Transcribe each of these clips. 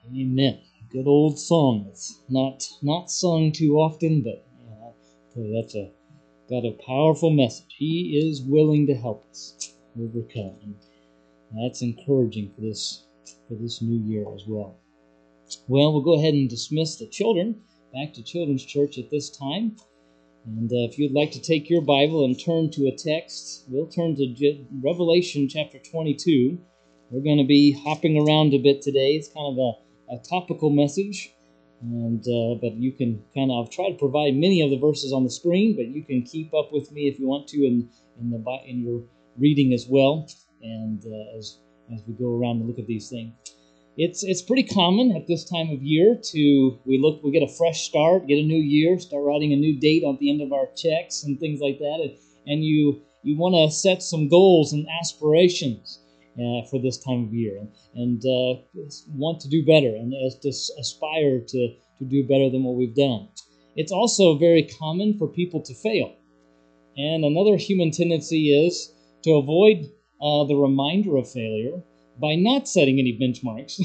Amen. Good old song. It's not sung too often, but that's got a powerful message. He is willing to help us overcome, and that's encouraging for this new year as well. Well, we'll go ahead and dismiss the children back to Children's Church at this time. And if you'd like to take your Bible and turn to a text, we'll turn to Revelation chapter 22. We're going to be hopping around a bit today. It's kind of a topical message, and but you can I've tried to provide many of the verses on the screen, but you can keep up with me if you want to in your reading as well, and as we go around and look at these things. It's pretty common at this time of year we get a fresh start, get a new year, start writing a new date at the end of our checks and things like that, and you want to set some goals and aspirations for this time of year, and want to do better and aspire to do better than what we've done. It's also very common for people to fail, and another human tendency is to avoid the reminder of failure by not setting any benchmarks,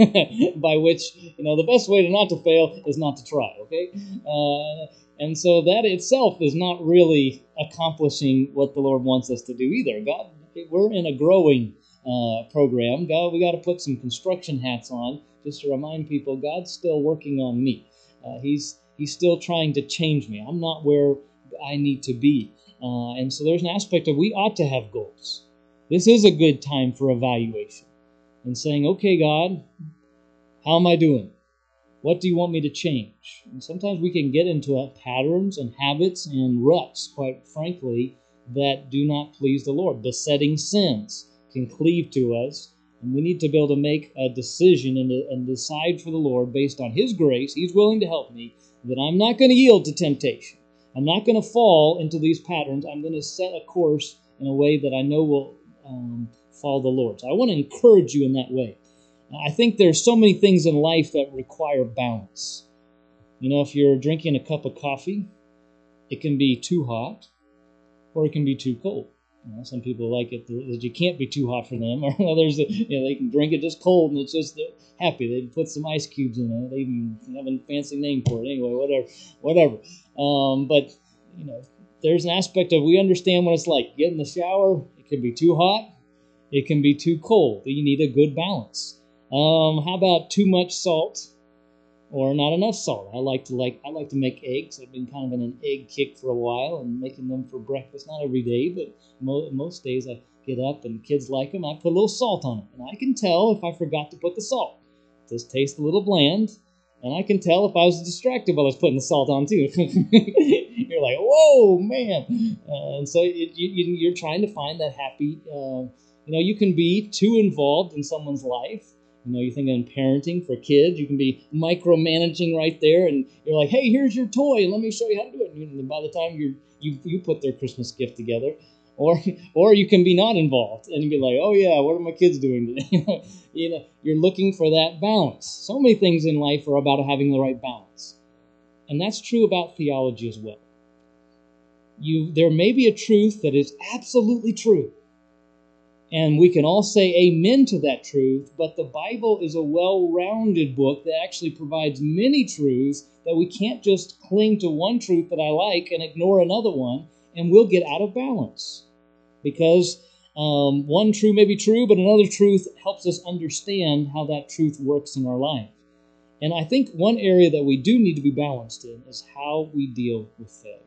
by which, the best way to not to fail is not to try, okay? And so that itself is not really accomplishing what the Lord wants us to do either. God, we're in a growing program. God, we got to put some construction hats on just to remind people God's still working on me. He's still trying to change me. I'm not where I need to be. And so there's an aspect of we ought to have goals. This is a good time for evaluation and saying, okay, God, how am I doing? What do you want me to change? And sometimes we can get into patterns and habits and ruts, quite frankly, that do not please the Lord. Besetting sins can cleave to us, and we need to be able to make a decision and decide for the Lord based on His grace. He's willing to help me, that I'm not going to yield to temptation. I'm not going to fall into these patterns. I'm going to set a course in a way that I know will follow the Lord. So I want to encourage you in that way. I think there's so many things in life that require balance. If you're drinking a cup of coffee, it can be too hot or it can be too cold. Some people like it that you can't be too hot for them, or others that they can drink it just cold and it's just happy. They put some ice cubes in it. They even have a fancy name for it. Anyway, whatever. But there's an aspect of we understand what it's like. Get in the shower. It can be too hot. It can be too cold. You need a good balance. How about too much salt or not enough salt? I like to make eggs. I've been kind of in an egg kick for a while and making them for breakfast. Not every day, but most days I get up and kids like them. I put a little salt on them, and I can tell if I forgot to put the salt. It does taste a little bland, and I can tell if I was distracted while I was putting the salt on too. You're like, whoa, man! And so you're trying to find that happy. You can be too involved in someone's life. You're thinking parenting for kids. You can be micromanaging right there, and you're like, "Hey, here's your toy, and let me show you how to do it." And by the time you put their Christmas gift together, or you can be not involved and be like, "Oh yeah, what are my kids doing today?" You're looking for that balance. So many things in life are about having the right balance, and that's true about theology as well. There may be a truth that is absolutely true. And we can all say amen to that truth, but the Bible is a well-rounded book that actually provides many truths that we can't just cling to one truth that I like and ignore another one, and we'll get out of balance. Because one truth may be true, but another truth helps us understand how that truth works in our life. And I think one area that we do need to be balanced in is how we deal with failure.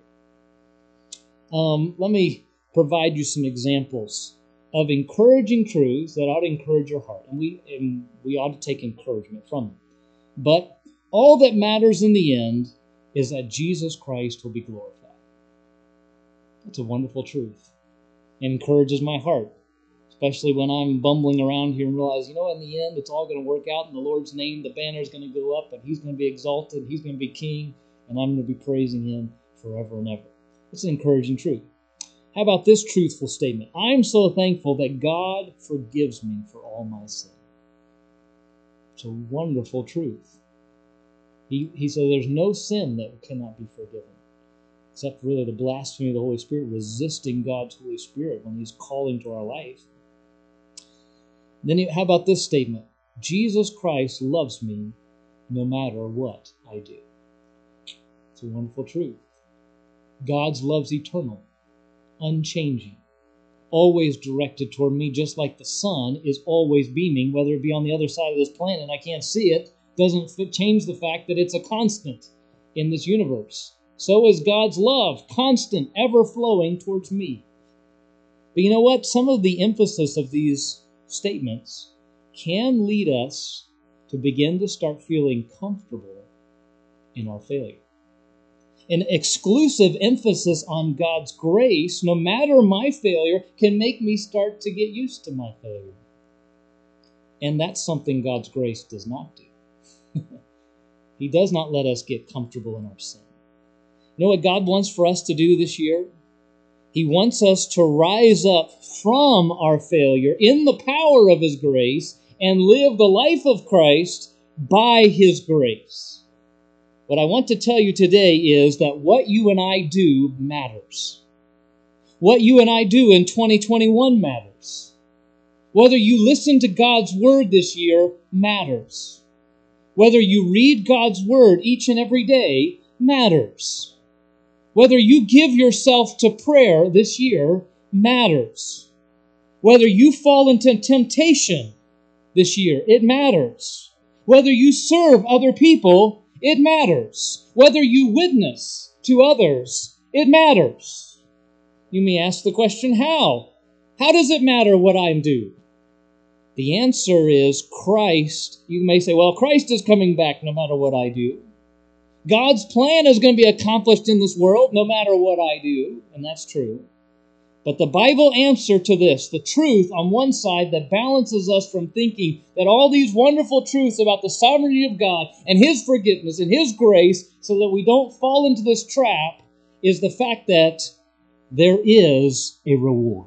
Let me provide you some examples of encouraging truths that ought to encourage your heart. And we ought to take encouragement from them. But all that matters in the end is that Jesus Christ will be glorified. That's a wonderful truth. It encourages my heart, especially when I'm bumbling around here and realize, in the end, it's all going to work out in the Lord's name. The banner's going to go up, and He's going to be exalted, He's going to be King, and I'm going to be praising Him forever and ever. It's an encouraging truth. How about this truthful statement? I'm so thankful that God forgives me for all my sin. It's a wonderful truth. He said there's no sin that cannot be forgiven, except really the blasphemy of the Holy Spirit, resisting God's Holy Spirit when He's calling to our life. Then how about this statement? Jesus Christ loves me no matter what I do. It's a wonderful truth. God's love's eternal, unchanging, always directed toward me, just like the sun is always beaming, whether it be on the other side of this planet and I can't see it, doesn't change the fact that it's a constant in this universe. So is God's love, constant, ever flowing towards me. But you know what? Some of the emphasis of these statements can lead us to begin to start feeling comfortable in our failure. An exclusive emphasis on God's grace, no matter my failure, can make me start to get used to my failure. And that's something God's grace does not do. He does not let us get comfortable in our sin. You know what God wants for us to do this year? He wants us to rise up from our failure in the power of His grace and live the life of Christ by His grace. What I want to tell you today is that what you and I do matters. What you and I do in 2021 matters. Whether you listen to God's Word this year matters. Whether you read God's Word each and every day matters. Whether you give yourself to prayer this year matters. Whether you fall into temptation this year, it matters. Whether you serve other people, it matters. Whether you witness to others, it matters. You may ask the question, how? How does it matter what I do? The answer is Christ. You may say, well, Christ is coming back no matter what I do. God's plan is going to be accomplished in this world no matter what I do, and that's true. But the Bible answer to this, the truth on one side that balances us from thinking that all these wonderful truths about the sovereignty of God and His forgiveness and His grace so that we don't fall into this trap, is the fact that there is a reward.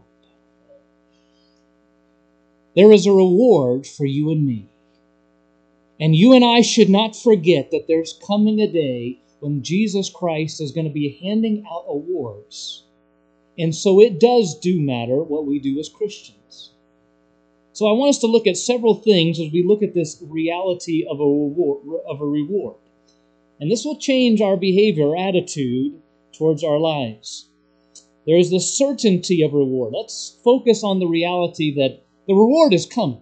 There is a reward for you and me. And you and I should not forget that there's coming a day when Jesus Christ is going to be handing out awards. And so it does do matter what we do as Christians. So I want us to look at several things as we look at this reality of a reward. And this will change our behavior, our attitude towards our lives. There is the certainty of reward. Let's focus on the reality that the reward is coming.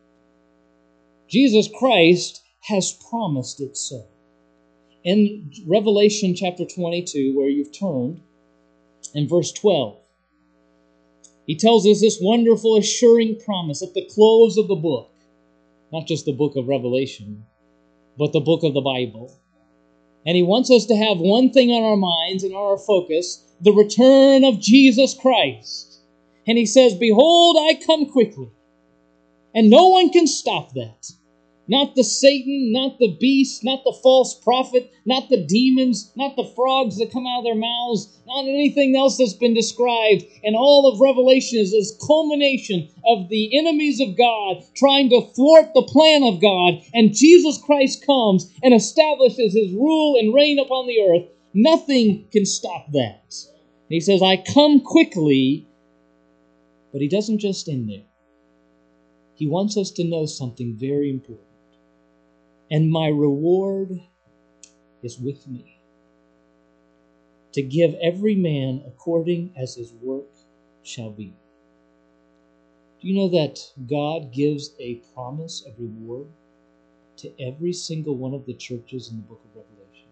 Jesus Christ has promised it so. In Revelation chapter 22, where you've turned, in verse 12, He tells us this wonderful assuring promise at the close of the book, not just the book of Revelation, but the book of the Bible. And He wants us to have one thing on our minds and on our focus, the return of Jesus Christ. And He says, behold, I come quickly. And no one can stop that. Not the Satan, not the beast, not the false prophet, not the demons, not the frogs that come out of their mouths, not anything else that's been described. And all of Revelation is this culmination of the enemies of God trying to thwart the plan of God. And Jesus Christ comes and establishes His rule and reign upon the earth. Nothing can stop that. And He says, I come quickly, but He doesn't just end there. He wants us to know something very important. And my reward is with me, to give every man according as his work shall be. Do you know that God gives a promise of reward to every single one of the churches in the book of Revelation?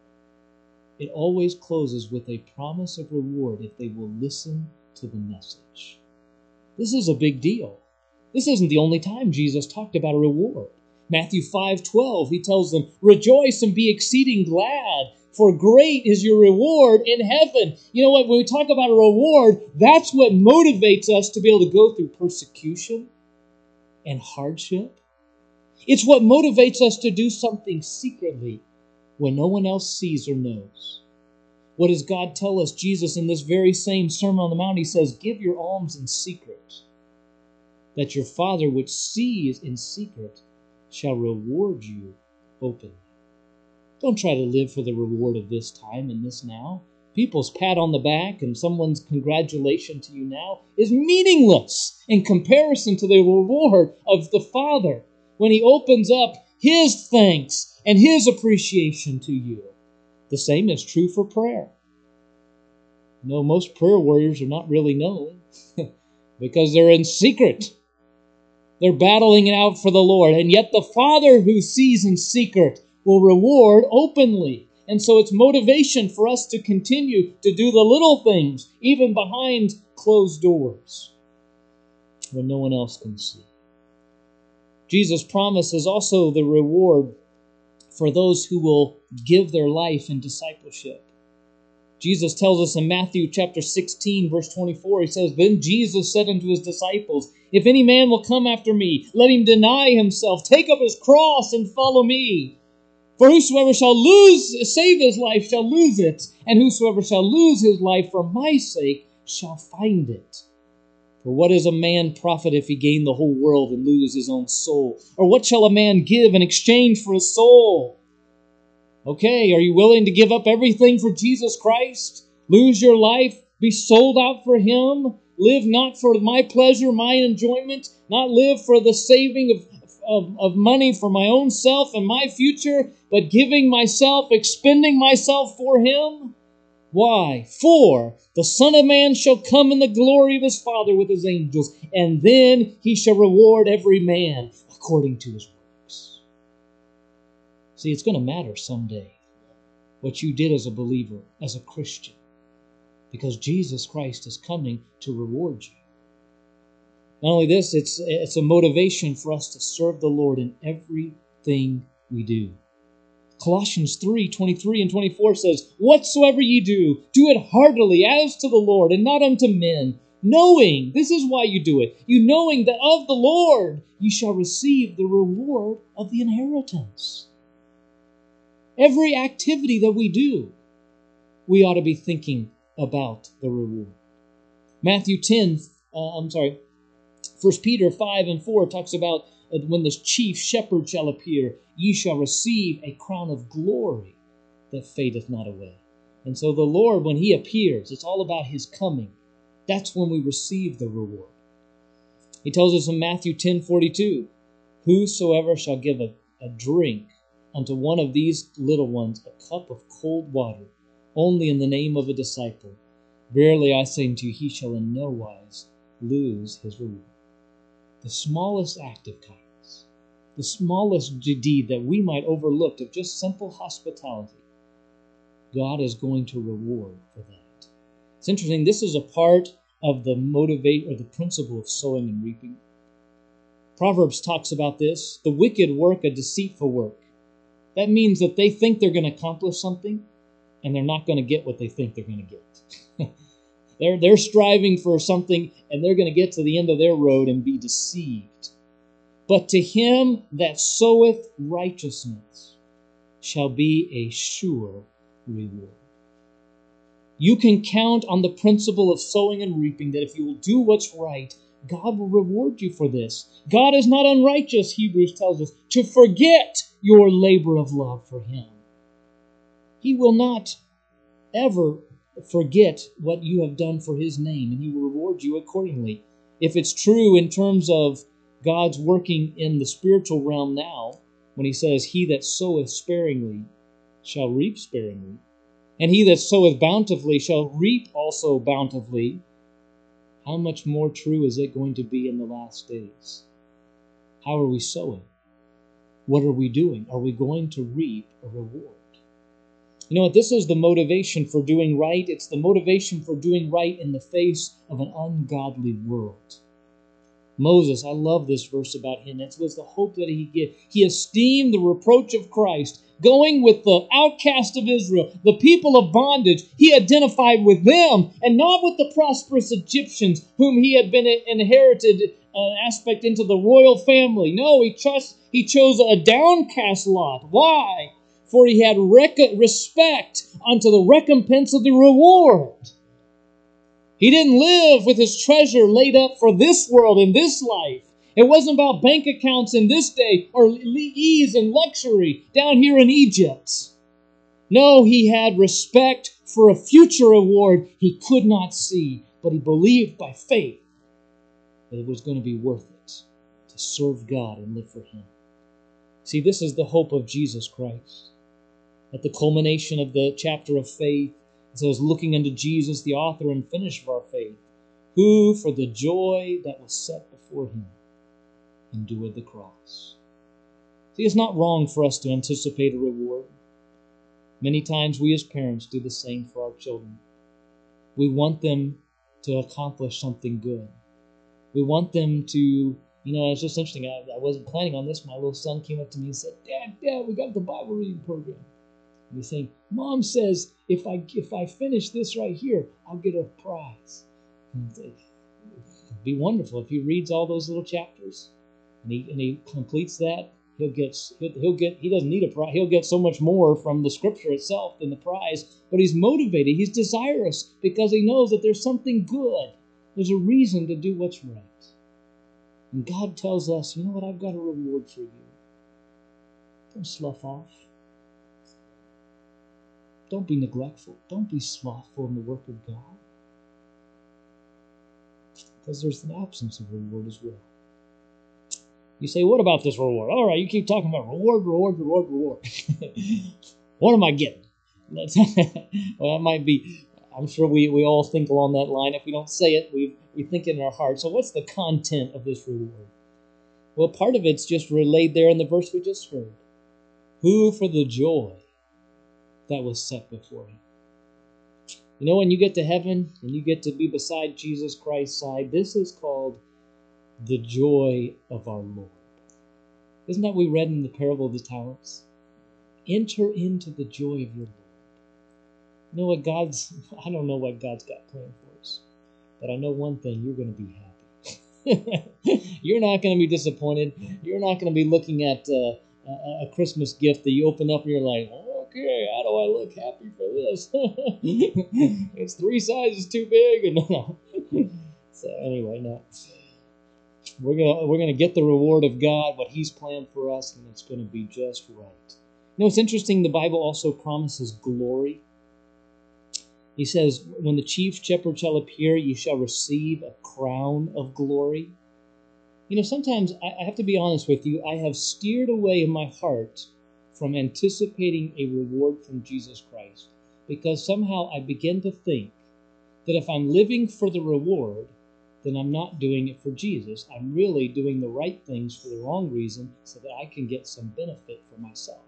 It always closes with a promise of reward if they will listen to the message. This is a big deal. This isn't the only time Jesus talked about a reward. Matthew 5:12, He tells them, rejoice and be exceeding glad, for great is your reward in heaven. You know what? When we talk about a reward, that's what motivates us to be able to go through persecution and hardship. It's what motivates us to do something secretly when no one else sees or knows. What does God tell us? Jesus, in this very same Sermon on the Mount, He says, give your alms in secret, that your Father which sees in secret shall reward you openly. Don't try to live for the reward of this time and this now. People's pat on the back and someone's congratulation to you now is meaningless in comparison to the reward of the Father. when He opens up His thanks and His appreciation to you. The same is true for prayer. Most prayer warriors are not really known because they're in secret. They're battling it out for the Lord. And yet the Father who sees in secret will reward openly. And so it's motivation for us to continue to do the little things, even behind closed doors, when no one else can see. Jesus' promise is also the reward for those who will give their life in discipleship. Jesus tells us in Matthew chapter 16, verse 24, He says, Then Jesus said unto His disciples, If any man will come after me, let him deny himself, take up his cross, and follow me. For whosoever shall save his life shall lose it, and whosoever shall lose his life for my sake shall find it. For what is a man profit if he gain the whole world and lose his own soul? Or what shall a man give in exchange for his soul? Okay, are you willing to give up everything for Jesus Christ? Lose your life? Be sold out for Him? Live not for my pleasure, my enjoyment? Not live for the saving of money for my own self and my future, but giving myself, expending myself for Him? Why? For the Son of Man shall come in the glory of His Father with His angels, and then He shall reward every man according to his works. See, it's going to matter someday what you did as a believer, as a Christian, because Jesus Christ is coming to reward you. Not only this, it's a motivation for us to serve the Lord in everything we do. Colossians 3:23 and 24 says, Whatsoever ye do, do it heartily as to the Lord and not unto men, knowing, this is why you do it, you knowing that of the Lord ye shall receive the reward of the inheritance. Every activity that we do, we ought to be thinking about the reward. 1 Peter 5 and 4 talks about when the chief shepherd shall appear, ye shall receive a crown of glory that fadeth not away. And so the Lord, when He appears, it's all about His coming. That's when we receive the reward. He tells us in Matthew 10:42, Whosoever shall give a drink unto one of these little ones a cup of cold water, only in the name of a disciple, verily I say unto you, he shall in no wise lose his reward. The smallest act of kindness, the smallest deed that we might overlook of just simple hospitality, God is going to reward for that. It's interesting, this is a part of the principle of sowing and reaping. Proverbs talks about this. The wicked work a deceitful work. That means that they think they're going to accomplish something, and they're not going to get what they think they're going to get. They're striving for something, and they're going to get to the end of their road and be deceived. But to him that soweth righteousness shall be a sure reward. You can count on the principle of sowing and reaping, that if you will do what's right, God will reward you for this. God is not unrighteous, Hebrews tells us, to forget your labor of love for Him. He will not ever forget what you have done for His name, and He will reward you accordingly. If it's true in terms of God's working in the spiritual realm now, when He says, He that soweth sparingly shall reap sparingly, and he that soweth bountifully shall reap also bountifully, how much more true is it going to be in the last days? How are we sowing? What are we doing? Are we going to reap a reward? You know what? This is the motivation for doing right. It's the motivation for doing right in the face of an ungodly world. Moses, I love this verse about him. It was the hope that he gave. He esteemed the reproach of Christ, going with the outcast of Israel, the people of bondage. He identified with them and not with the prosperous Egyptians whom he had been inherited an aspect into the royal family. No, he chose a downcast lot. Why? For he had respect unto the recompense of the reward. He didn't live with his treasure laid up for this world and this life. It wasn't about bank accounts in this day or ease and luxury down here in Egypt. No, he had respect for a future reward he could not see, but he believed by faith that it was going to be worth it to serve God and live for Him. See, this is the hope of Jesus Christ. At the culmination of the chapter of faith, it says, looking unto Jesus, the author and finisher of our faith, who for the joy that was set before him endured the cross. See, it's not wrong for us to anticipate a reward. Many times we as parents do the same for our children. We want them to accomplish something good. We want them to, it's just interesting. I wasn't planning on this. My little son came up to me and said, Dad, we got the Bible reading program. And he's saying, Mom says if I finish this right here, I'll get a prize. It'd be wonderful if he reads all those little chapters and he completes that. He doesn't need a prize. He'll get so much more from the scripture itself than the prize, but he's motivated. He's desirous because he knows that there's something good. There's a reason to do what's right. And God tells us, you know what? I've got a reward for you. Don't slough off. Don't be neglectful. Don't be slothful in the work of God. Because there's an absence of reward as well. You say, what about this reward? All right, you keep talking about reward. What am I getting? Well, that might be, I'm sure we all think along that line. If we don't say it, we think it in our heart. So what's the content of this reward? Well, part of it's just relayed there in the verse we just heard. Who for the joy that was set before him. When you get to heaven and you get to be beside Jesus Christ's side, this is called the joy of our Lord. Isn't that what we read in the parable of the talents? Enter into the joy of your Lord. I don't know what God's got planned for us, but I know one thing, you're going to be happy. You're not going to be disappointed. You're not going to be looking at a Christmas gift that you open up and you're like, okay, how do I look happy for this? It's 3 sizes too big. And So anyway, no. We're gonna get the reward of God, what He's planned for us, and it's going to be just right. It's interesting. The Bible also promises glory. He says, "When the chief shepherd shall appear, you shall receive a crown of glory." Sometimes I have to be honest with you. I have steered away in my heart from anticipating a reward from Jesus Christ, because somehow I begin to think that if I'm living for the reward, then I'm not doing it for Jesus. I'm really doing the right things for the wrong reason so that I can get some benefit for myself.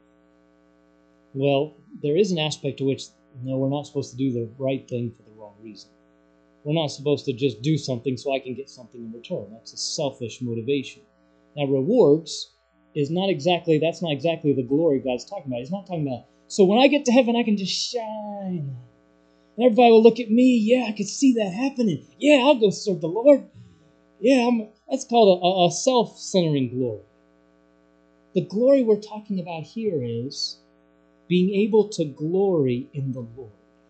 Well, there is an aspect to which, no, we're not supposed to do the right thing for the wrong reason. We're not supposed to just do something so I can get something in return. That's a selfish motivation. Now, rewards that's not exactly the glory God's talking about. He's not talking about, so when I get to heaven, I can just shine. And everybody will look at me. Yeah, I can see that happening. Yeah, I'll go serve the Lord. Yeah, that's called a self-centering glory. The glory we're talking about here is being able to glory in the Lord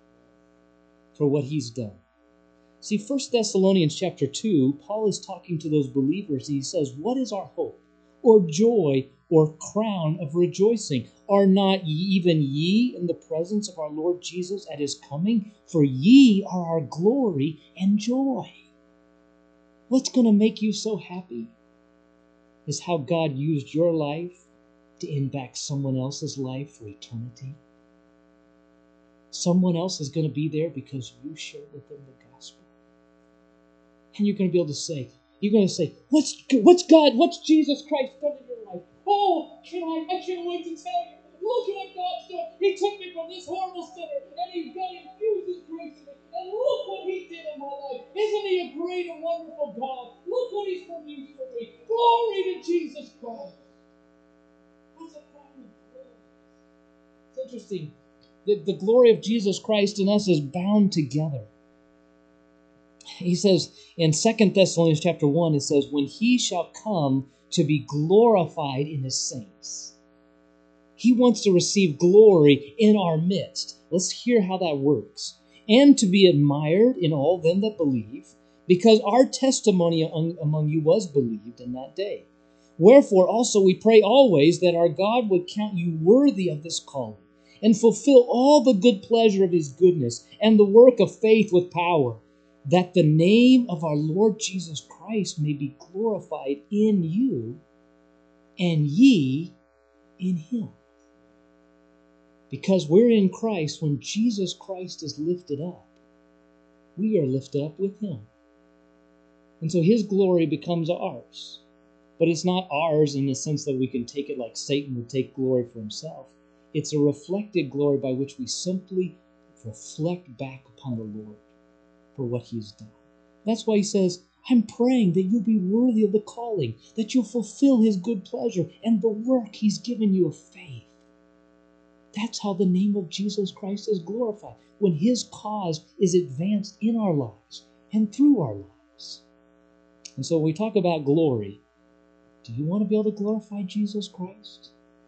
for what He's done. See, 1 Thessalonians chapter 2, Paul is talking to those believers. He says, what is our hope, or joy, or crown of rejoicing? Are not even ye in the presence of our Lord Jesus at His coming? For ye are our glory and joy. What's going to make you so happy is how God used your life to impact someone else's life for eternity. Someone else is going to be there because you shared with them the gospel. And you're going to be able to say, what's Jesus Christ done in your life? Oh, I can't wait to tell you. Look at what God's done. He took me from this horrible sinner, and He infused His grace in me. And look what He did in my life. Isn't He a great and wonderful God? Look what He's produced for me. Glory to Jesus Christ. That's a crown of glory. It's interesting. The glory of Jesus Christ in us is bound together. He says in 2 Thessalonians chapter 1, it says, when He shall come to be glorified in His saints. He wants to receive glory in our midst. Let's hear how that works. And to be admired in all them that believe, because our testimony among you was believed in that day. Wherefore also we pray always that our God would count you worthy of this calling, and fulfill all the good pleasure of His goodness, and the work of faith with power, that the name of our Lord Jesus Christ may be glorified in you, and ye in Him. Because we're in Christ, when Jesus Christ is lifted up, we are lifted up with Him. And so His glory becomes ours. But it's not ours in the sense that we can take it like Satan would take glory for himself. It's a reflected glory by which we simply reflect back upon the Lord for what He's done. That's why He says, I'm praying that you'll be worthy of the calling, that you'll fulfill His good pleasure and the work He's given you of faith. That's how the name of Jesus Christ is glorified, when His cause is advanced in our lives and through our lives. And so when we talk about glory, do you want to be able to glorify Jesus Christ?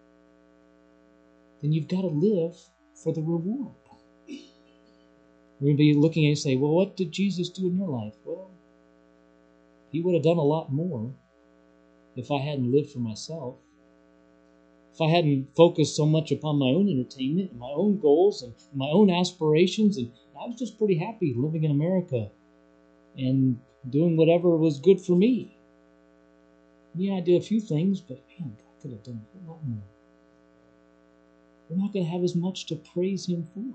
Then you've got to live for the reward. We're going to be looking at it and say, well, what did Jesus do in your life? Well, He would have done a lot more if I hadn't lived for myself. If I hadn't focused so much upon my own entertainment and my own goals and my own aspirations, and I was just pretty happy living in America and doing whatever was good for me. Yeah, I did a few things, but man, God could have done a whole lot more. We're not going to have as much to praise Him for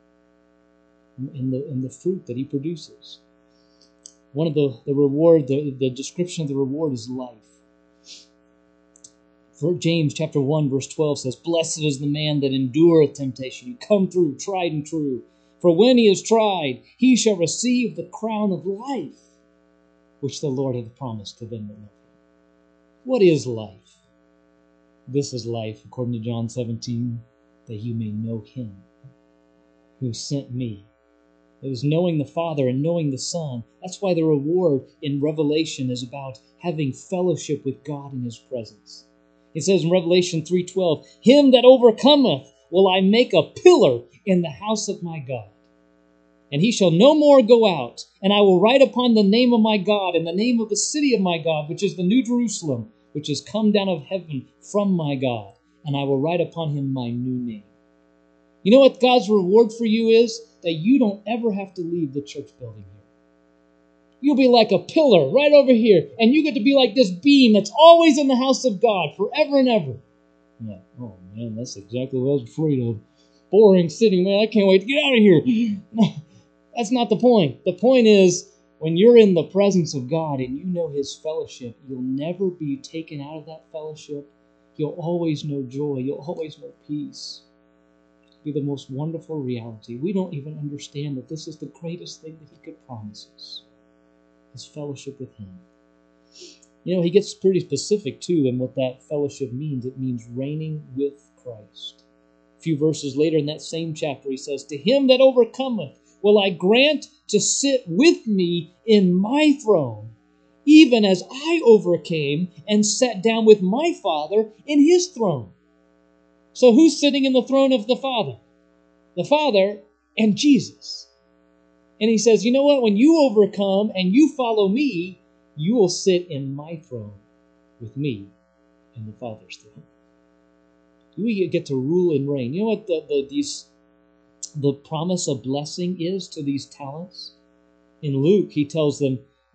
in the fruit that He produces. One of the reward, the description of the reward is life. For James chapter 1 verse 12 says, Blessed is the man that endureth temptation. You come through, tried and true. For when he is tried, he shall receive the crown of life, which the Lord hath promised to them that love Him. What is life? This is life, according to John 17, that you may know Him who sent me. It was knowing the Father and knowing the Son. That's why the reward in Revelation is about having fellowship with God in His presence. It says in Revelation 3:12, Him that overcometh will I make a pillar in the house of my God. And he shall no more go out, and I will write upon the name of my God and the name of the city of my God, which is the New Jerusalem, which is come down of heaven from my God, and I will write upon him my new name. You know what God's reward for you is? That you don't ever have to leave the church building here. You'll be like a pillar right over here, and you get to be like this beam that's always in the house of God forever and ever. Yeah. Oh man, that's exactly what I was afraid of. Boring sitting, man. I can't wait to get out of here. That's not the point. The point is, when you're in the presence of God and you know His fellowship, you'll never be taken out of that fellowship. You'll always know joy. You'll always know peace. It'll be the most wonderful reality. We don't even understand that this is the greatest thing that He could promise us. His fellowship with Him. You know, He gets pretty specific too in what that fellowship means. It means reigning with Christ. A few verses later in that same chapter, He says, To him that overcometh will I grant to sit with me in my throne, even as I overcame and sat down with my Father in His throne. So who's sitting in the throne of the Father? The Father and Jesus. And He says, you know what? When you overcome and you follow me, you will sit in my throne with me in the Father's throne. We get to rule and reign. You know what the promise of blessing is to these talents? In Luke, He tells them,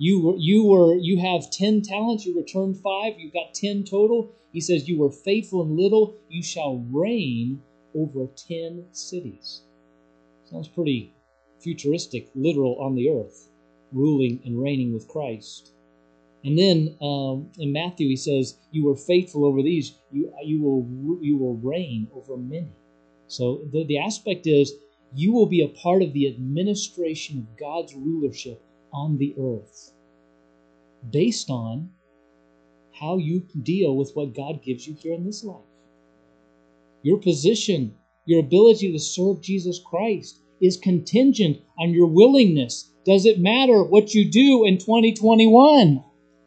you have 10 talents, you returned 5, you've got 10 total. He says, you were faithful in little, you shall reign over 10 cities. Sounds pretty futuristic, literal on the earth, ruling and reigning with Christ. And then in Matthew, He says, you were faithful over these, you will reign over many. So the aspect is, you will be a part of the administration of God's rulership on the earth based on how you deal with what God gives you here in this life. Your position, your ability to serve Jesus Christ is contingent on your willingness. Does it matter what you do in 2021?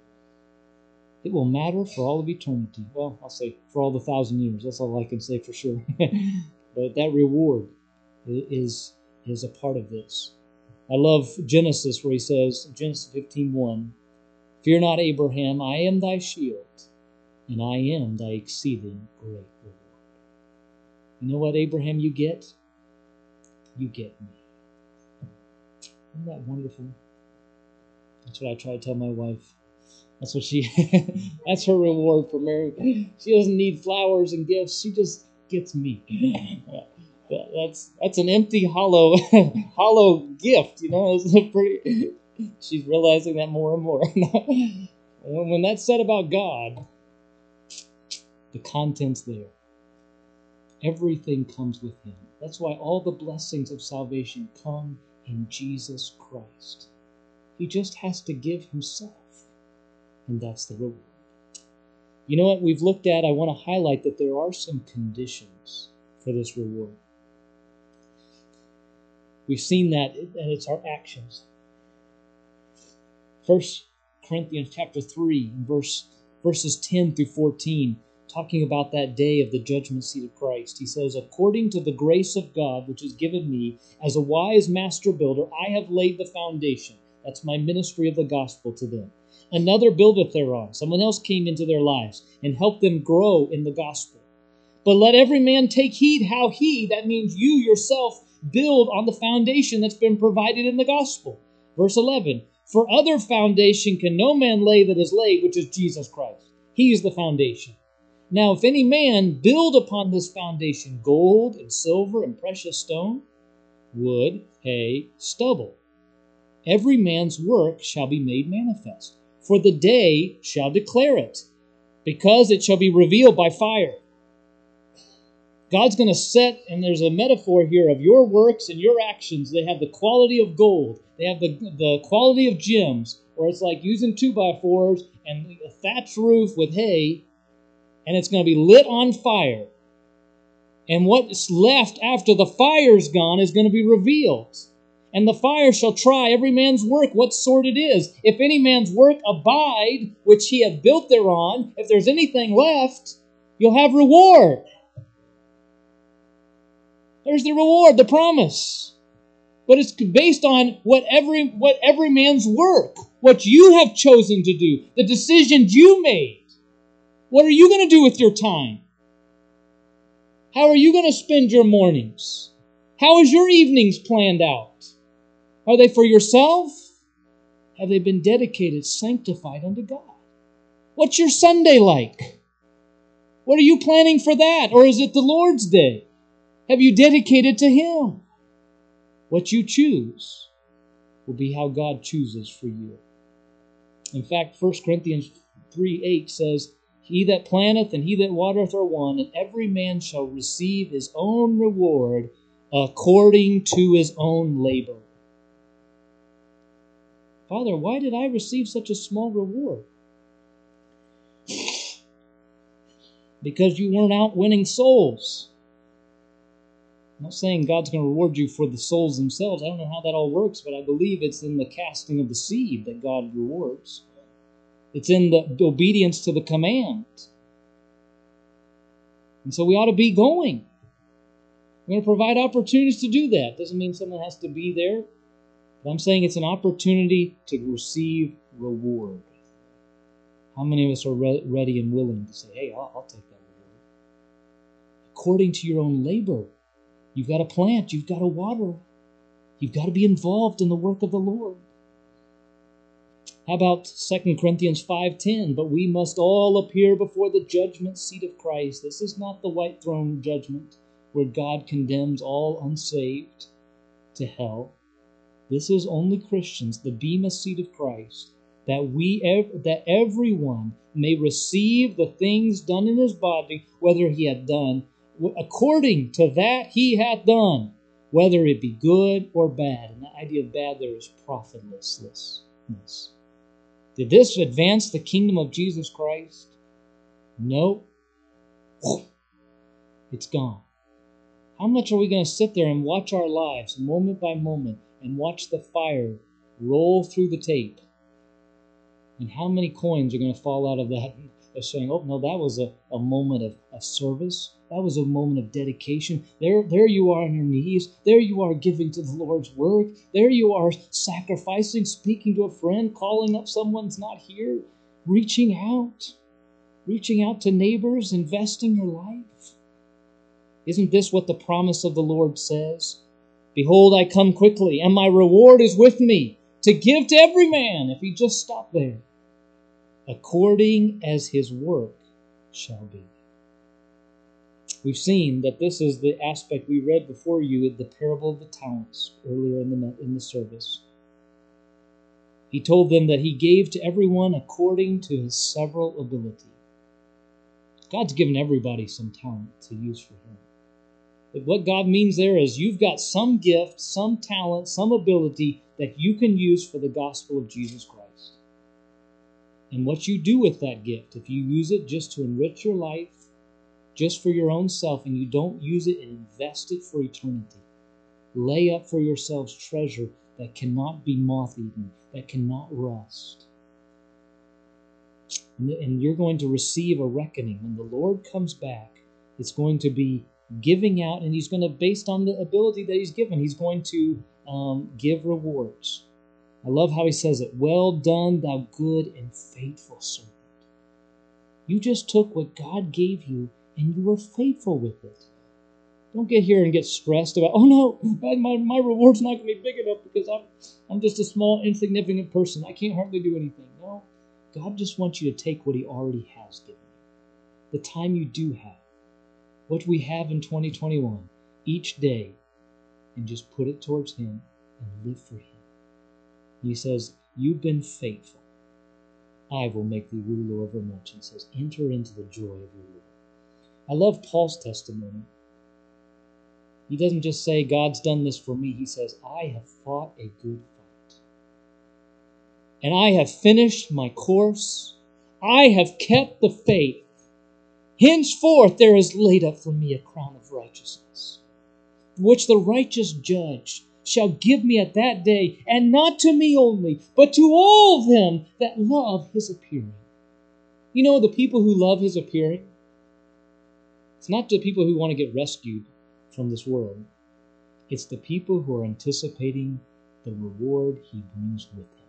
It will matter for all of eternity. Well, I'll say for all the 1,000 years. That's all I can say for sure. But that reward is a part of this. I love Genesis where He says, Genesis 15:1, Fear not, Abraham, I am thy shield, and I am thy exceeding great reward. You know what, Abraham, you get? You get me. Isn't that wonderful? That's what I try to tell my wife. That's what that's her reward for Mary. She doesn't need flowers and gifts. She just gets me. That's an empty, hollow, hollow gift. It's a pretty. She's realizing that more and more. When that's said about God, the content's there. Everything comes with Him. That's why all the blessings of salvation come in Jesus Christ. He just has to give Himself, and that's the reward. You know what we've looked at? I want to highlight that there are some conditions for this reward. We've seen that, and it's our actions. 1 Corinthians chapter 3, verses 10 through 14, talking about that day of the judgment seat of Christ. He says, "According to the grace of God, which is given me, as a wise master builder, I have laid the foundation." That's my ministry of the gospel to them. "Another buildeth thereon." Someone else came into their lives and helped them grow in the gospel. "But let every man take heed how he," that means you yourself, "build on the foundation that's been provided in the gospel." Verse 11, "For other foundation can no man lay that is laid, which is Jesus Christ." He is the foundation. "Now if any man build upon this foundation gold and silver and precious stone, wood, hay, stubble, every man's work shall be made manifest. For the day shall declare it, because it shall be revealed by fire." God's going to set, and there's a metaphor here of your works and your actions. They have the quality of gold. They have the quality of gems, or it's like using 2x4s and a thatched roof with hay, and it's going to be lit on fire. And what's left after the fire's gone is going to be revealed. "And the fire shall try every man's work, what sort it is. If any man's work abide, which he hath built thereon, if there's anything left, you'll have reward." There's the reward, the promise. But it's based on what every man's work, what you have chosen to do, the decisions you made. What are you going to do with your time? How are you going to spend your mornings? How is your evenings planned out? Are they for yourself? Have they been dedicated, sanctified unto God? What's your Sunday like? What are you planning for that? Or is it the Lord's Day? Have you dedicated to Him? What you choose will be how God chooses for you. In fact, 1 Corinthians 3:8 says, "He that planteth and he that watereth are one, and every man shall receive his own reward according to his own labor." "Father, why did I receive such a small reward?" Because you weren't out winning souls. I'm not saying God's going to reward you for the souls themselves. I don't know how that all works, but I believe it's in the casting of the seed that God rewards. It's in the obedience to the command. And so we ought to be going. We're going to provide opportunities to do that. Doesn't mean someone has to be there. But I'm saying it's an opportunity to receive reward. How many of us are ready and willing to say, "Hey, I'll take that reward"? According to your own labor. You've got to plant. You've got to water. You've got to be involved in the work of the Lord. How about 2 Corinthians 5:10? "But we must all appear before the judgment seat of Christ." This is not the white throne judgment where God condemns all unsaved to hell. This is only Christians, the bema seat of Christ, that everyone may receive the things done in his body, whether he had done according to that he hath done, whether it be good or bad. And the idea of bad there is profitlessness. Did this advance the kingdom of Jesus Christ? No. It's gone. How much are we going to sit there and watch our lives moment by moment and watch the fire roll through the tape? And how many coins are going to fall out of that? Saying, "Oh, no, that was a moment of service. That was a moment of dedication. There you are on your knees. There you are giving to the Lord's work. There you are sacrificing, speaking to a friend, calling up someone's not here, reaching out to neighbors, investing your life." Isn't this what the promise of the Lord says? "Behold, I come quickly, and my reward is with me, to give to every man," if he just stopped there. according as his work shall be. We've seen that this is the aspect we read before you in the parable of the talents earlier in the service. He told them that he gave to everyone according to his several ability. God's given everybody some talent to use for him. But what God means there is you've got some gift, some talent, some ability that you can use for the gospel of Jesus Christ. And what you do with that gift, if you use it just to enrich your life, just for your own self, and you don't use it and invest it for eternity, lay up for yourselves treasure that cannot be moth-eaten, that cannot rust. And you're going to receive a reckoning. When the Lord comes back, it's going to be giving out, and he's going to, based on the ability that he's given, he's going to give rewards. I love how he says it, well done, thou good and faithful servant. You just took what God gave you, and you were faithful with it. Don't get here and get stressed about, oh no, my reward's not going to be big enough because I'm just a small, insignificant person. I can't hardly do anything. No, God just wants you to take what he already has given you. The time you do have. What we have in 2021, each day, and just put it towards him and live for him. He says, you've been faithful. I will make thee ruler over much. And says, enter into the joy of your Lord. I love Paul's testimony. He doesn't just say, God's done this for me. He says, I have fought a good fight. And I have finished my course. I have kept the faith. Henceforth there is laid up for me a crown of righteousness, which the righteous judge shall give me at that day, and not to me only, but to all them that love his appearing. You know the people who love his appearing? It's not the people who want to get rescued from this world. It's the people who are anticipating the reward he brings with him.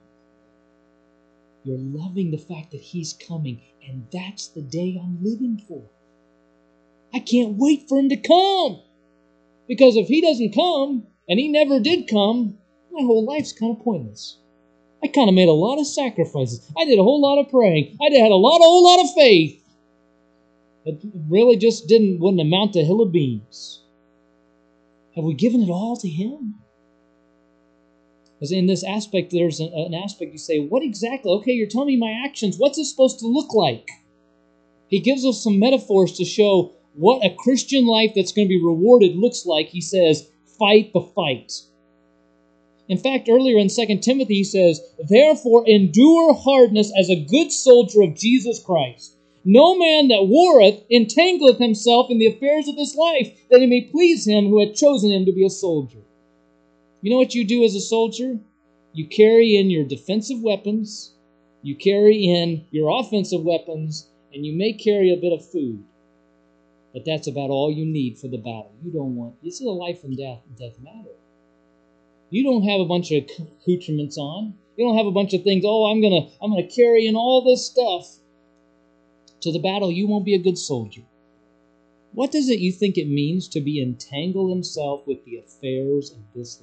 You're loving the fact that he's coming, and that's the day I'm living for. I can't wait for him to come. Because if he doesn't come, and he never did come, my whole life's kind of pointless. I kind of made a lot of sacrifices. I did a whole lot of praying. I had a whole lot of faith. It really just wouldn't amount to a hill of beans. Have we given it all to him? Because in this aspect, there's an aspect you say, what exactly? Okay, you're telling me my actions. What's it supposed to look like? He gives us some metaphors to show what a Christian life that's going to be rewarded looks like. He says, fight the fight. In fact, earlier in 2 Timothy, he says, therefore endure hardness as a good soldier of Jesus Christ. No man that warreth entangleth himself in the affairs of this life, that he may please him who hath chosen him to be a soldier. You know what you do as a soldier? You carry in your defensive weapons, you carry in your offensive weapons, and you may carry a bit of food. But that's about all you need for the battle. You don't want, this is a life and death matter. You don't have a bunch of accoutrements on. You don't have a bunch of things, I'm gonna carry in all this stuff to the battle. You won't be a good soldier. What does it you think it means to be entangled himself with the affairs of this life?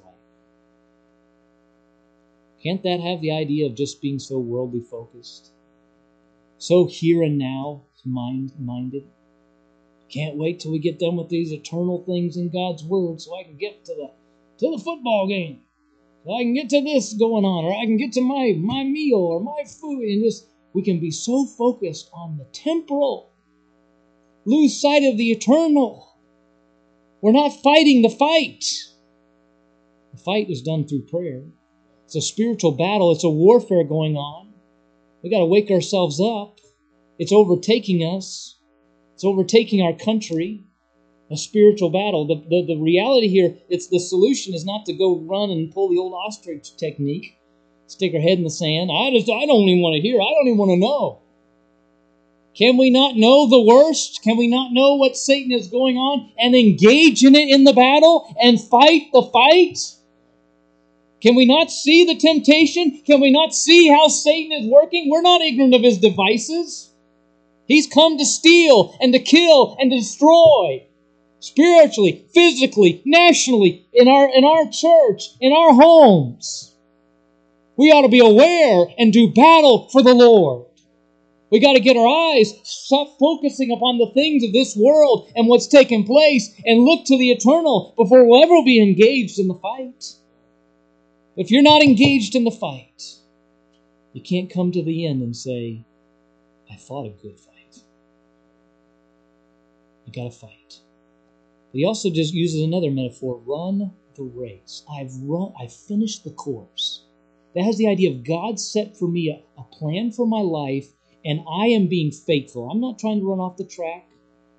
Can't that have the idea of just being so worldly focused? So here and now minded? Can't wait till we get done with these eternal things in God's Word so I can get to the football game. So I can get to this going on, or I can get to my meal or my food. And just we can be so focused on the temporal, lose sight of the eternal. We're not fighting the fight. The fight is done through prayer. It's a spiritual battle. It's a warfare going on. We got to wake ourselves up. It's overtaking us. It's overtaking our country. A spiritual battle. The reality here, it's the solution is not to go run and pull the old ostrich technique. Stick our head in the sand. I don't even want to hear. I don't even want to know. Can we not know the worst? Can we not know what Satan is going on and engage in it in the battle and fight the fight? Can we not see the temptation? Can we not see how Satan is working? We're not ignorant of his devices. He's come to steal and to kill and to destroy. Spiritually, physically, nationally, in our church, in our homes. We ought to be aware and do battle for the Lord. We got to get our eyes, stop focusing upon the things of this world and what's taking place, and look to the eternal before we'll ever be engaged in the fight. If you're not engaged in the fight, you can't come to the end and say, I fought a good fight. You got to fight. But he also just uses another metaphor, run the race. I've finished the course. That has the idea of God set for me a plan for my life, and I am being faithful. I'm not trying to run off the track.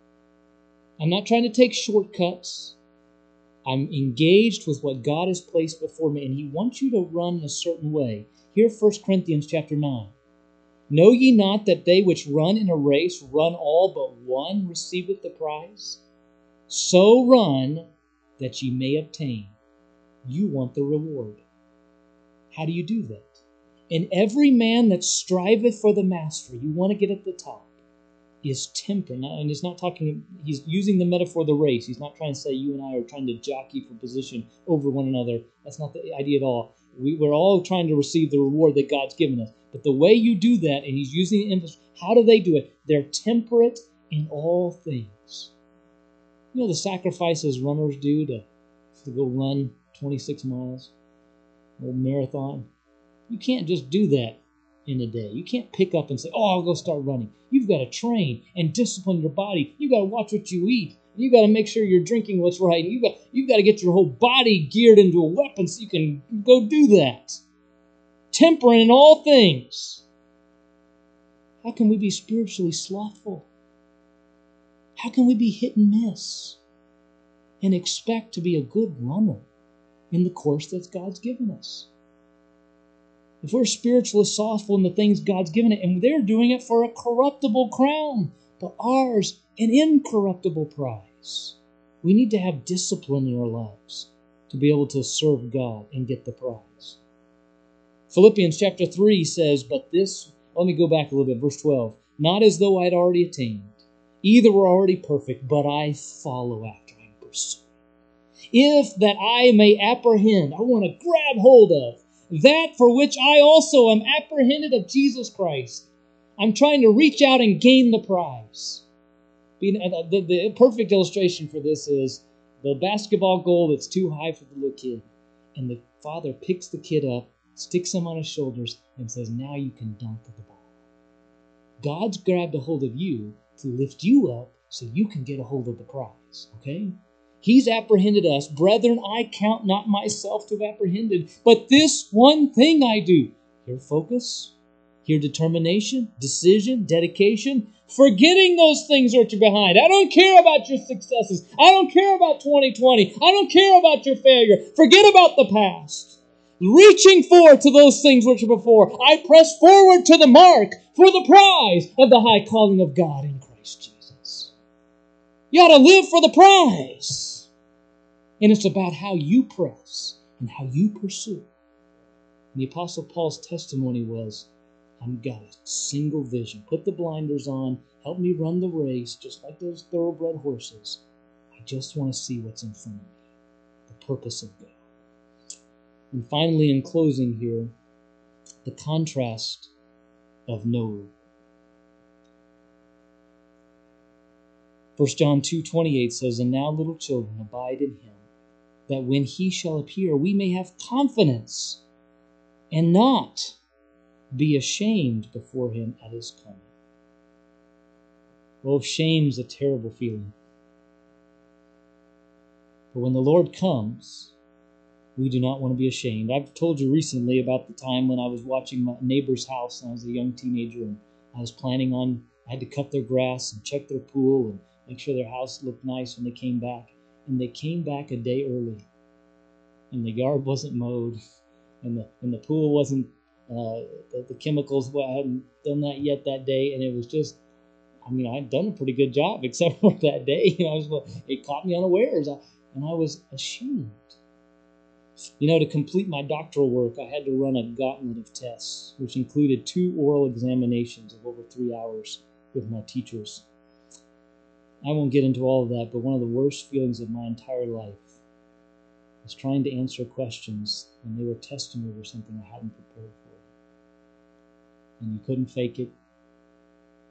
I'm not trying to take shortcuts. I'm engaged with what God has placed before me, and he wants you to run a certain way. Here, 1 Corinthians chapter 9. Know ye not that they which run in a race run all but one receiveth the prize? So run that ye may obtain. You want the reward. How do you do that? And every man that striveth for the mastery, you want to get at the top, is temperate. And he's not talking, he's using the metaphor of the race. He's not trying to say you and I are trying to jockey for position over one another. That's not the idea at all. We're all trying to receive the reward that God's given us. But the way you do that, and he's using the emphasis, how do they do it? They're temperate in all things. You know the sacrifices runners do to go run 26 miles, a little marathon? You can't just do that in a day. You can't pick up and say, oh, I'll go start running. You've got to train and discipline your body. You've got to watch what you eat. You've got to make sure you're drinking what's right. You've got to get your whole body geared into a weapon so you can go do that. Temperate in all things. How can we be spiritually slothful? How can we be hit and miss and expect to be a good runner in the course that God's given us? If we're spiritually slothful in the things God's given it, and they're doing it for a corruptible crown, but ours an incorruptible prize, we need to have discipline in our lives to be able to serve God and get the prize. Philippians chapter 3 says, but this, let me go back a little bit, verse 12, not as though I'd already attained, either were already perfect, but I follow after, I'm pursuing. If that I may apprehend, I want to grab hold of, that for which I also am apprehended of Jesus Christ. I'm trying to reach out and gain the prize. The perfect illustration for this is the basketball goal that's too high for the little kid. And the father picks the kid up, sticks him on his shoulders, and says, now you can dunk the ball. God's grabbed a hold of you to lift you up so you can get a hold of the prize. Okay? He's apprehended us. Brethren, I count not myself to have apprehended, but this one thing I do. Here focus, here determination, decision, dedication, forgetting those things which are behind. I don't care about your successes. I don't care about 2020. I don't care about your failure. Forget about the past. Reaching forward to those things which are before. I press forward to the mark for the prize of the high calling of God in Christ Jesus. You ought to live for the prize. And it's about how you press and how you pursue. And the Apostle Paul's testimony was, I've got a single vision. Put the blinders on. Help me run the race, just like those thoroughbred horses. I just want to see what's in front of me. The purpose of God. And finally, in closing here, the contrast of no. 1 John 2:28 says, and now, little children, abide in him, that when he shall appear, we may have confidence and not be ashamed before him at his coming. Oh, shame's a terrible feeling. But when the Lord comes, we do not want to be ashamed. I've told you recently about the time when I was watching my neighbor's house when I was a young teenager, and I had to cut their grass and check their pool and make sure their house looked nice when they came back. And they came back a day early, and the yard wasn't mowed, and the pool wasn't, the chemicals, I hadn't done that yet that day, and it was just, I had done a pretty good job except for that day. It caught me unawares, and I was ashamed. To complete my doctoral work, I had to run a gauntlet of tests, which included 2 oral examinations of over 3 hours with my teachers. I won't get into all of that, but one of the worst feelings of my entire life was trying to answer questions when they were testing me over something I hadn't prepared for. And you couldn't fake it.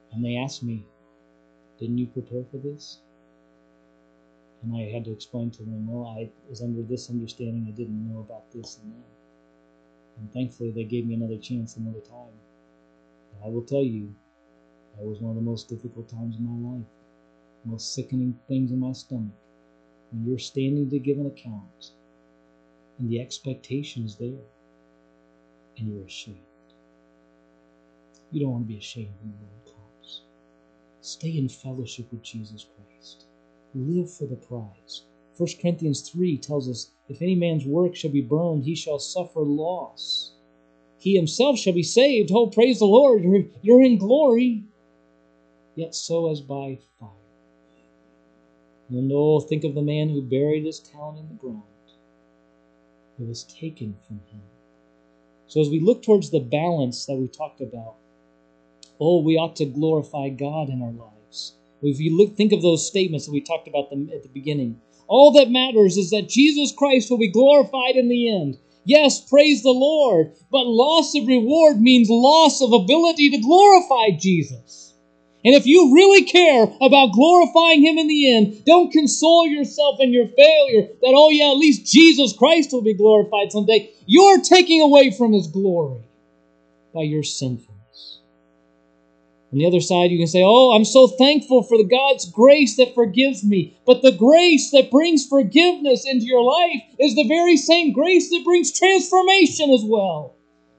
And they asked me, didn't you prepare for this? And I had to explain to them, well, I was under this understanding. I didn't know about this and that. And thankfully, they gave me another chance another time. And I will tell you, that was one of the most difficult times in my life. Most sickening things in my stomach. When you're standing to give an account, and the expectation is there, and you're ashamed. You don't want to be ashamed when the Lord comes. Stay in fellowship with Jesus Christ. Live for the prize. 1 Corinthians 3 tells us, if any man's work shall be burned, he shall suffer loss. He himself shall be saved. Oh, praise the Lord, you're in glory. Yet so as by fire. And oh, think of the man who buried his talent in the ground. It was taken from him. So as we look towards the balance that we talked about, we ought to glorify God in our lives. If you think of those statements that we talked about at the beginning, all that matters is that Jesus Christ will be glorified in the end. Yes, praise the Lord, but loss of reward means loss of ability to glorify Jesus. And if you really care about glorifying Him in the end, don't console yourself in your failure that, at least Jesus Christ will be glorified someday. You're taking away from His glory by your sinfulness. On the other side, you can say, I'm so thankful for God's grace that forgives me. But the grace that brings forgiveness into your life is the very same grace that brings transformation as well.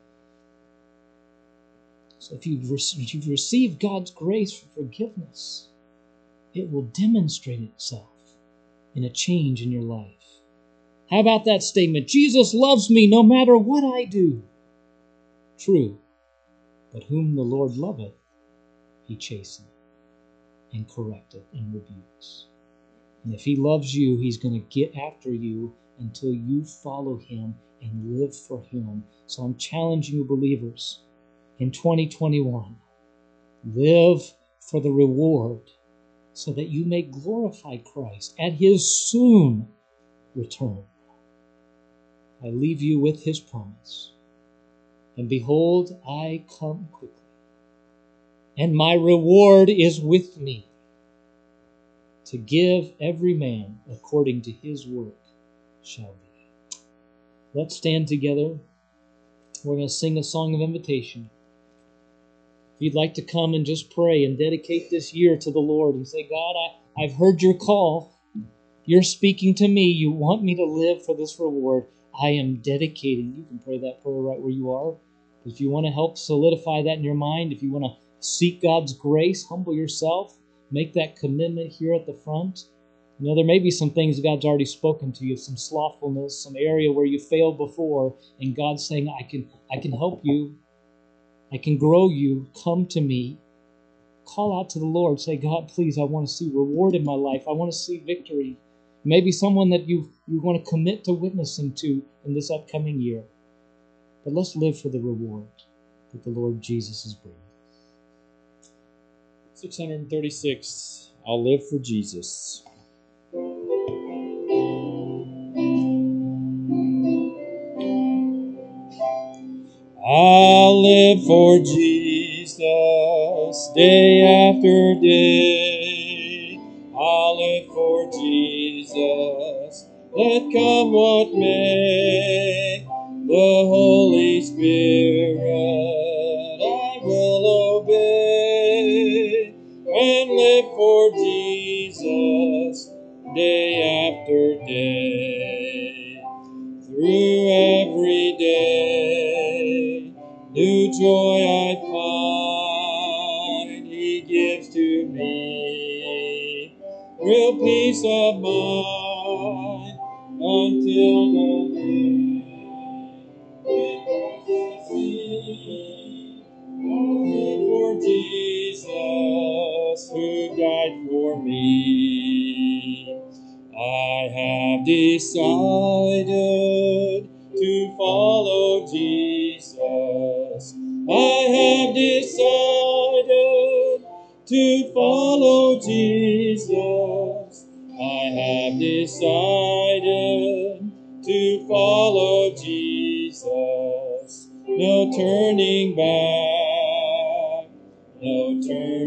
So if you've received God's grace for forgiveness, it will demonstrate itself in a change in your life. How about that statement? Jesus loves me no matter what I do. True, but whom the Lord loveth, He chasteneth and correcteth and rebukes. And if He loves you, He's going to get after you until you follow Him and live for Him. So I'm challenging you, believers, in 2021, live for the reward so that you may glorify Christ at His soon return. I leave you with His promise. And behold, I come quickly. And my reward is with me to give every man according to his work shall be. Let's stand together. We're going to sing a song of invitation. If you'd like to come and just pray and dedicate this year to the Lord and say, God, I've heard your call. You're speaking to me. You want me to live for this reward. I am dedicating. You can pray that prayer right where you are. If you want to help solidify that in your mind, if you want to seek God's grace, humble yourself, make that commitment here at the front. There may be some things God's already spoken to you, some slothfulness, some area where you failed before, and God's saying, I can help you. I can grow you. Come to me. Call out to the Lord. Say, God, please, I want to see reward in my life. I want to see victory. Maybe someone that you want to commit to witnessing to in this upcoming year. But let's live for the reward that the Lord Jesus is bringing. 636, I'll live for Jesus. I'll live for Jesus day after day. I'll live for Jesus, let come what may. The Holy Spirit I will obey and live for Jesus day after day. Through every day, new joy I find He gives to me, real peace of mind until the day when I see I'll live for Jesus who died for me. I have decided to follow Jesus. I have decided to follow Jesus. I have decided to follow Jesus. No turning back, no turning